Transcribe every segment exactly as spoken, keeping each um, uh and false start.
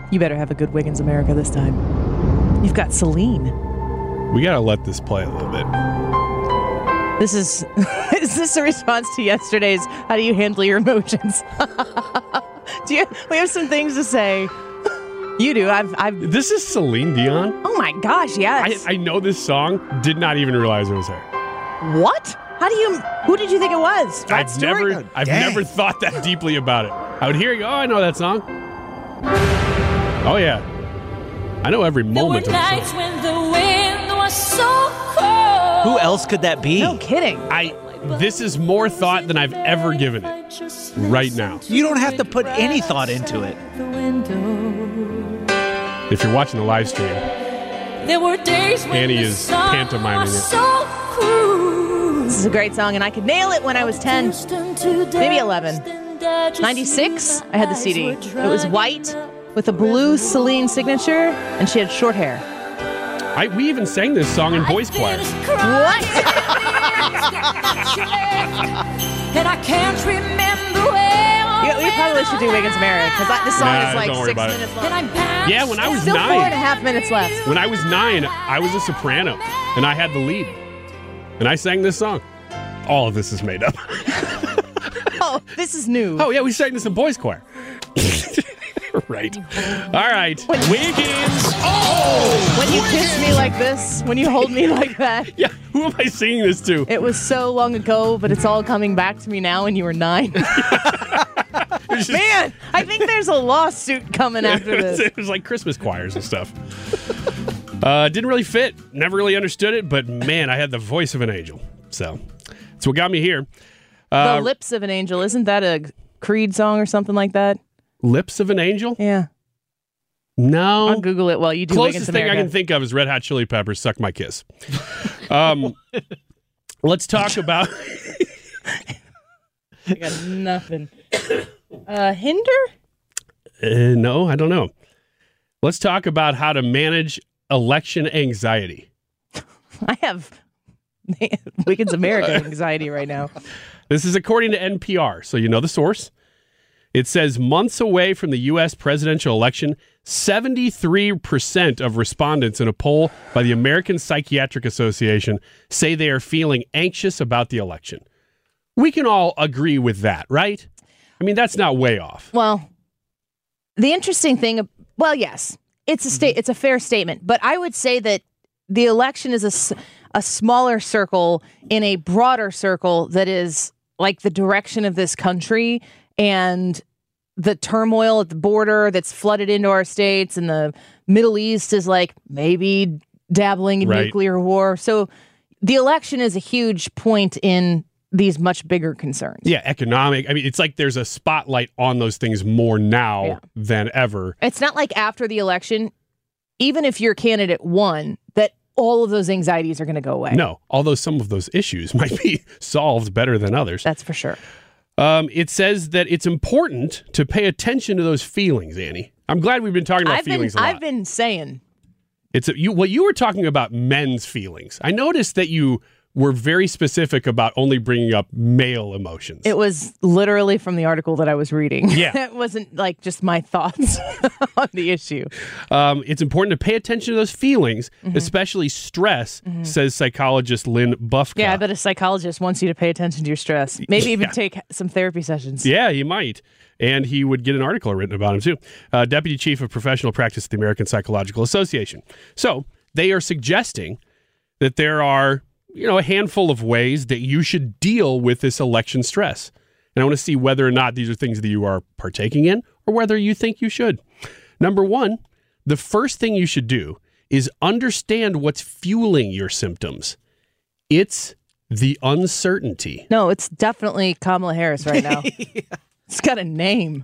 You better have a good Wiggins America this time. You've got Celine. We got to let this play a little bit. This is, is this a response to yesterday's, how do you handle your emotions? do you, we have some things to say. You do. I've, I've. This is Celine Dion? Oh my gosh, yes. I, I know this song. Did not even realize it was her. What? How do you, who did you think it was? I've never, I've never thought that deeply about it. I would hear you, oh, I know that song. Oh, yeah. I know every moment of the song. When the wind was so cold. Who else could that be? No kidding. I. This is more thought than I've ever given it right now. You don't have to put any thought into it. If you're watching the live stream, there were days when Annie is pantomiming it. So cool. This is a great song, and I could nail it when I was ten, maybe eleven. ninety-six, I had the C D. It was white with a blue Celine signature, and she had short hair. I, we even sang this song in boys choir. What? And I can't remember where. Yeah, we probably should do Wiggins America, because this song Nah, is like don't worry six about it. minutes long. Yeah, when I was Still nine. four and a half minutes left. When I was nine, I was a soprano, and I had the lead. And I sang this song. All of this is made up. Oh, this is new. Oh, yeah, we sang this in boys choir. Right. All right. Wiggins. Oh! When you kiss me like this, when you hold me like that. Yeah, who am I singing this to? It was so long ago, but it's all coming back to me now when you were nine. Just, Man, I think there's a lawsuit coming after it was, this. it was like Christmas choirs and stuff. Uh, didn't really fit. Never really understood it, but man, I had the voice of an angel. So that's what got me here. Uh, The Lips of an Angel. Isn't that a Creed song or something like that? Lips of an Angel? Yeah. No. I'll Google it while you do Closest Wiggins thing America. I can think of is Red Hot Chili Peppers, Suck My Kiss. Um, let's talk about... I got nothing. Uh, Hinder? Uh, no, I don't know. Let's talk about how to manage election anxiety. I have Wiggins America anxiety right now. This is according to N P R, so you know the source. It says months away from the U S presidential election, seventy-three percent of respondents in a poll by the American Psychiatric Association say they are feeling anxious about the election. We can all agree with that, right? I mean, that's not way off. Well, the interesting thing, well, yes, it's a sta- it's a fair statement, but I would say that the election is a, s- a smaller circle in a broader circle that is like the direction of this country and the turmoil at the border that's flooded into our states, and the Middle East is like maybe dabbling in Right. nuclear war. So the election is a huge point in these much bigger concerns. Yeah, economic. I mean, it's like there's a spotlight on those things more now Yeah. than ever. It's not like after the election, even if your candidate won, that all of those anxieties are going to go away. No, although some of those issues might be solved better than others. That's for sure. Um, it says that it's important to pay attention to those feelings, Annie. I'm glad we've been talking about I've been, feelings a lot. I've been saying. It's a, you. Well, you were talking about men's feelings. I noticed that you were very specific about only bringing up male emotions. It was literally from the article that I was reading. Yeah. It wasn't like just my thoughts on the issue. Um, it's important to pay attention to those feelings, Mm-hmm. especially stress, says psychologist Lynn Bufka. Yeah, I bet a psychologist wants you to pay attention to your stress. Maybe even Yeah. take some therapy sessions. Yeah, he might. And he would get an article written about him, too. Uh, Deputy Chief of Professional Practice at the American Psychological Association. So they are suggesting that there are, you know, a handful of ways that you should deal with this election stress. And I want to see whether or not these are things that you are partaking in or whether you think you should. Number one, the first thing you should do is understand what's fueling your symptoms. It's the uncertainty. No, it's definitely Kamala Harris right now. It's got a name.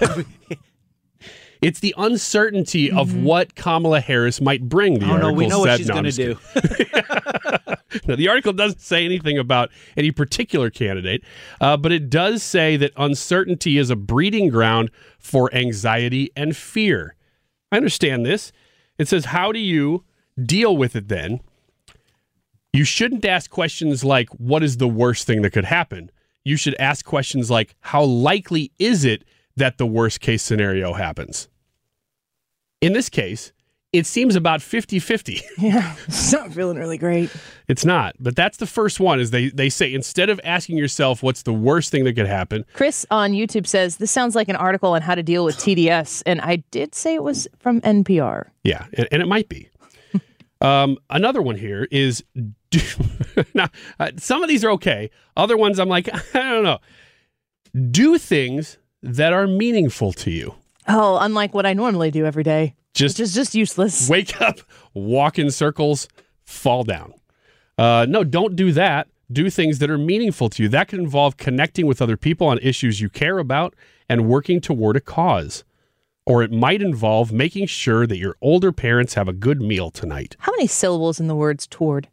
It's the uncertainty mm-hmm. of what Kamala Harris might bring. The oh, article no, we know said, what she's no, going to do. No, the article doesn't say anything about any particular candidate, uh, but it does say that uncertainty is a breeding ground for anxiety and fear. I understand this. It says, how do you deal with it then? You shouldn't ask questions like, what is the worst thing that could happen? You should ask questions like, how likely is it that the worst case scenario happens? In this case, it seems about fifty-fifty. Yeah, it's not feeling really great. It's not, but that's the first one is they, they say instead of asking yourself what's the worst thing that could happen. Chris on YouTube says, this sounds like an article on how to deal with T D S, and I did say it was from N P R. Yeah, and, and it might be. um, another one here is, do, now, uh, some of these are okay. Other ones I'm like, I don't know. Do things that are meaningful to you. Oh, unlike what I normally do every day. Just, Which is just useless. Wake up, walk in circles, fall down. Uh, no, don't do that. Do things that are meaningful to you. That can involve connecting with other people on issues you care about and working toward a cause. Or it might involve making sure that your older parents have a good meal tonight. How many syllables in the words toward?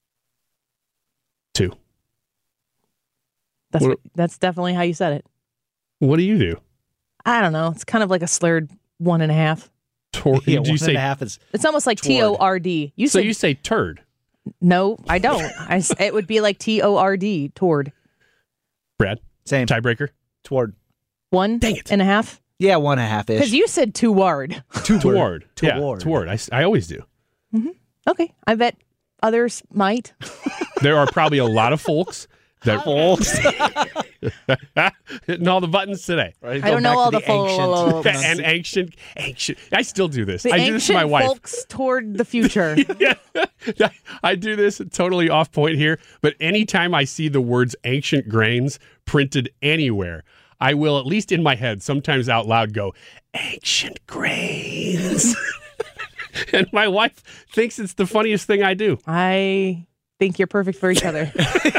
Two. That's What- what, that's definitely how you said it. What do you do? I don't know. It's kind of like a slurred one and a half. Tor- Yeah, do you one say and a half is It's almost like T O R D. You so? said You say turd, no. I don't. I s it would be like T O R D toward Brad. same. Tiebreaker. Toward. one Dang it. and a half. Yeah, one and a half Because ish. you said toward. Toward. Yeah, Toward. toward. I, s- I always do. Okay, I bet others might. There are probably a lot of folks that hitting all the buttons today. Right, I go don't know back all to the full. And ancient, ancient. I still do this. The I do this to my ancient wife. folks toward the future. Yeah, I do this totally off point here, but anytime I see the words ancient grains printed anywhere, I will, at least in my head, sometimes out loud go, ancient grains. And my wife thinks it's the funniest thing I do. I think you're perfect for each other.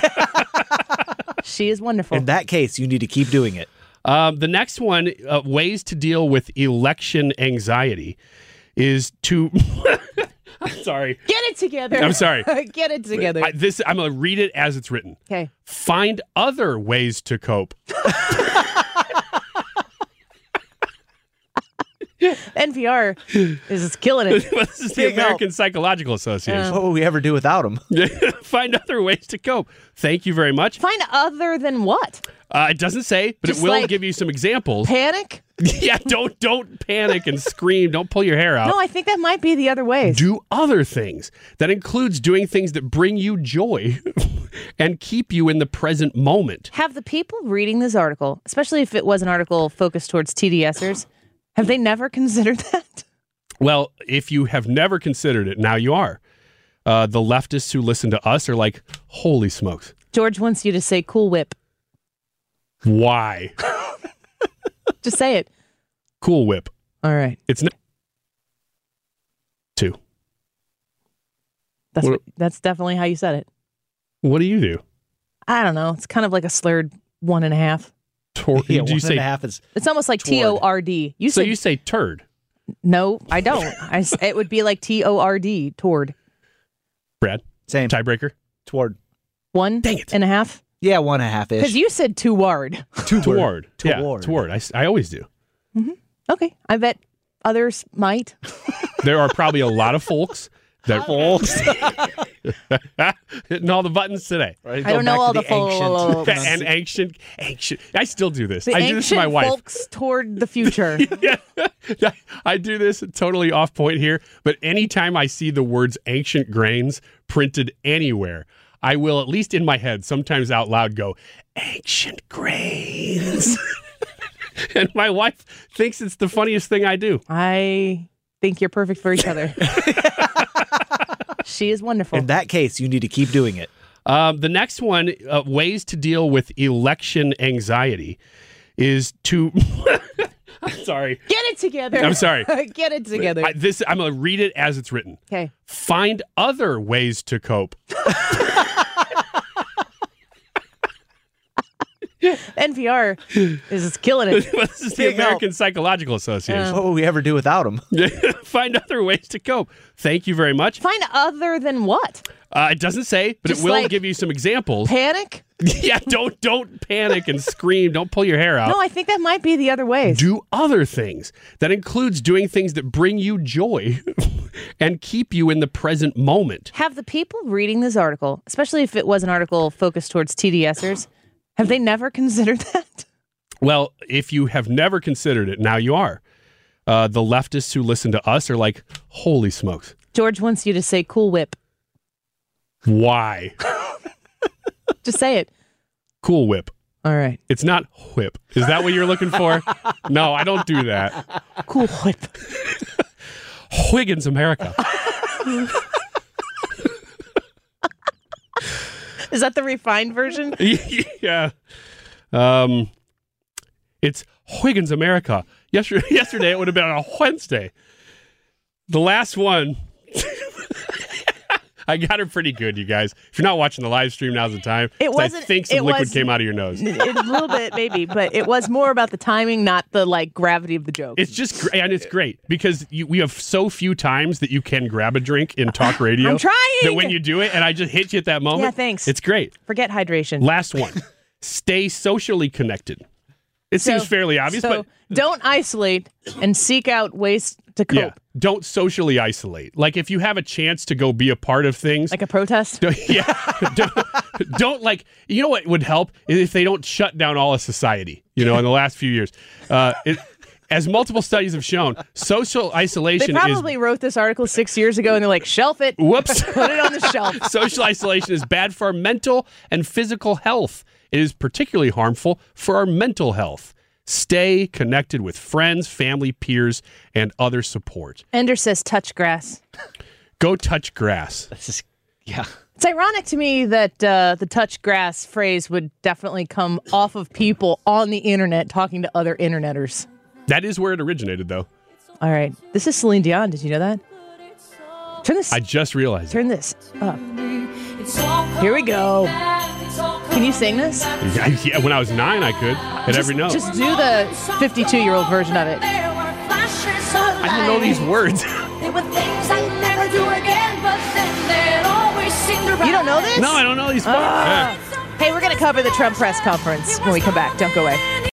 She is wonderful. In that case, you need to keep doing it. Um, the next one, uh, ways to deal with election anxiety, is to. I'm sorry. Get it together. I'm sorry. Get it together. I, this I'm gonna read it as it's written. Okay. Find other ways to cope. N P R is killing it. This is the Big help. American Psychological Association. What would we ever do without them? Find other ways to cope. Thank you very much. Find other than what? Uh, it doesn't say, but Just it will like- give you some examples. Panic? Yeah, don't don't panic and scream. Don't pull your hair out. No, I think that might be the other ways. Do other things. That includes doing things that bring you joy and keep you in the present moment. Have the people reading this article, especially if it was an article focused towards T D Sers, have they never considered that? Well, if you have never considered it, now you are. Uh, the leftists who listen to us are like, holy smokes. George wants you to say Cool Whip. Why? Just say it. Cool Whip. All right. It's not. Two. That's What- what, that's definitely how you said it. What do you do? I don't know. It's kind of like a slurred one and a half. Tor- Yeah, do one you and say a half is It's almost like T O R D. You so? said You say turd, no. I don't. I s it would be like T O R D toward Brad. same. Tiebreaker. Toward. one Dang it. and a half. Yeah, one and a half Because ish. you said toward. Toward. Yeah, Toward. toward. I, s- I always do. Okay. I bet others might. There are probably a lot of folks that hitting all the buttons today. Right, I go don't know back all to the full. And ancient, ancient. I still do this. The I do this to ancient my wife. folks toward the future. Yeah, I do this totally off point here, but anytime I see the words ancient grains printed anywhere, I will, at least in my head, sometimes out loud go, ancient grains. And my wife thinks it's the funniest thing I do. I think you're perfect for each other. She is wonderful. In that case, you need to keep doing it. Um, the next one, uh, ways to deal with election anxiety, is to. I'm sorry. Get it together. I'm sorry. Get it together. I, this I'm gonna read it as it's written. Okay. Find other ways to cope. N P R is killing it. This is the Big help. American Psychological Association. What would we ever do without them? Find other ways to cope. Thank you very much. Find other than what? Uh, it doesn't say, but Just it will like- give you some examples. Panic? Yeah, don't don't panic and scream. Don't pull your hair out. No, I think that might be the other ways. Do other things. That includes doing things that bring you joy and keep you in the present moment. Have the people reading this article, especially if it was an article focused towards T D Sers, have they never considered that? Well, if you have never considered it, now you are. uh, the leftists who listen to us are like, holy smokes. George wants you to say Cool Whip. Why? Just say it. Cool Whip. All right. It's not whip. Is that what you're looking for? No, I don't do that. Cool Whip. Huygens America. Is that the refined version? Yeah. Um, it's Huygens America. Yesterday, yesterday it would have been on a Wednesday. The last one, I got her pretty good, you guys. If you're not watching the live stream, now's the time. It wasn't. I think some it liquid was, came out of your nose. A little bit, maybe, but it was more about the timing, not the like gravity of the joke. It's just great, and it's great because you, we have so few times that you can grab a drink in talk radio. I'm trying. That when you do it, and I just hit you at that moment. Yeah, thanks. It's great. Forget hydration. Last one. Stay socially connected. It So- seems fairly obvious, so but don't isolate and seek out ways to cope. yeah, don't socially isolate. Like if you have a chance to go be a part of things, Like a protest. don't, yeah, don't, don't like. You know what would help is if they don't shut down all of society. You know, in the last few years, uh, it, as multiple studies have shown, social They isolation probably is. wrote this article six years ago, and they're like, "Shelf it, Whoops. put it on the shelf." Social isolation is bad for our mental and physical health. It is particularly harmful for our mental health. Stay connected with friends, family, peers, and other support. Ender says, "Touch grass." Go touch grass. This is, yeah. It's ironic to me that uh, the touch grass phrase would definitely come off of people on the internet talking to other interneters. That is where it originated, though. All right. This is Celine Dion. Did you know that? Turn this I just realized. turn this up. Here we go. Can you sing this? It. Yeah, when I was nine, I could hit every note. Just do the fifty-two-year-old version of it. I don't know these words. There were things I'd never do again, but then they'd always seem to You don't know this? No, I don't know these. Ah. Yeah. Hey, we're going to cover the Trump press conference when we come back. Don't go away.